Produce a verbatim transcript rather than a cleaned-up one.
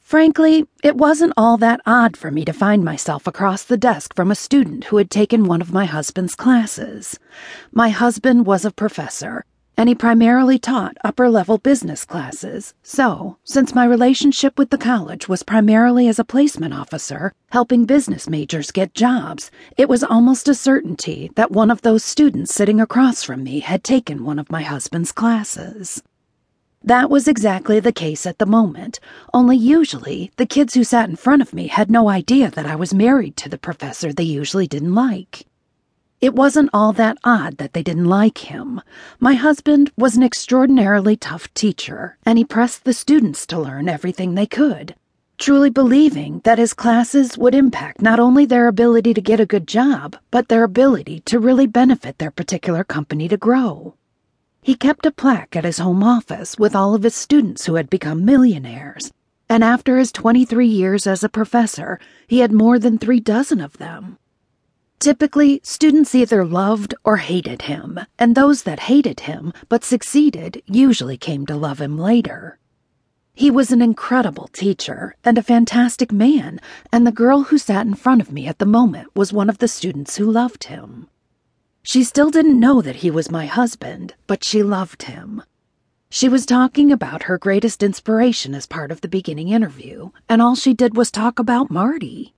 Frankly, it wasn't all that odd for me to find myself across the desk from a student who had taken one of my husband's classes. My husband was a professor, and he primarily taught upper-level business classes, so, since my relationship with the college was primarily as a placement officer, helping business majors get jobs, it was almost a certainty that one of those students sitting across from me had taken one of my husband's classes. That was exactly the case at the moment, only usually the kids who sat in front of me had no idea that I was married to the professor they usually didn't like. It wasn't all that odd that they didn't like him. My husband was an extraordinarily tough teacher, and he pressed the students to learn everything they could, truly believing that his classes would impact not only their ability to get a good job, but their ability to really benefit their particular company to grow. He kept a plaque at his home office with all of his students who had become millionaires, and after his twenty-three years as a professor, he had more than three dozen of them. Typically, students either loved or hated him, and those that hated him but succeeded usually came to love him later. He was an incredible teacher and a fantastic man, and the girl who sat in front of me at the moment was one of the students who loved him. She still didn't know that he was my husband, but she loved him. She was talking about her greatest inspiration as part of the beginning interview, and all she did was talk about Marty.